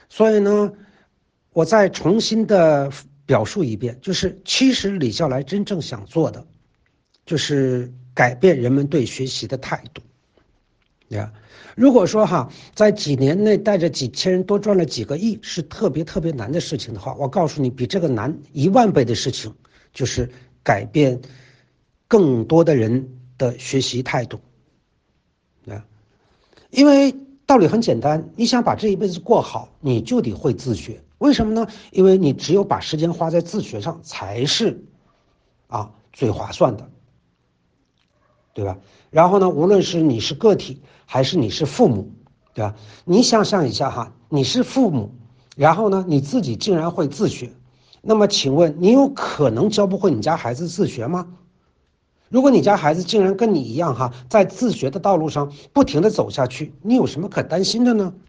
所以呢，我再重新的表述一遍，就是其实李笑来真正想做的，就是改变人们对学习的态度。呀，如果说在几年内带着几千人多赚了几个亿是特别特别难的事情的话，我告诉你，比这个难10000倍的事情，就是改变更多的人的学习态度。呀，因为道理很简单，你想把这一辈子过好，你就得会自学。为什么呢？因为你只有把时间花在自学上，才是最划算的，对吧？然后呢，无论是你是个体还是你是父母，对吧？你想象一下你是父母，然后呢，你自己竟然会自学，那么请问你有可能教不会你家孩子自学吗？如果你家孩子竟然跟你一样在自学的道路上不停地走下去，你有什么可担心的呢？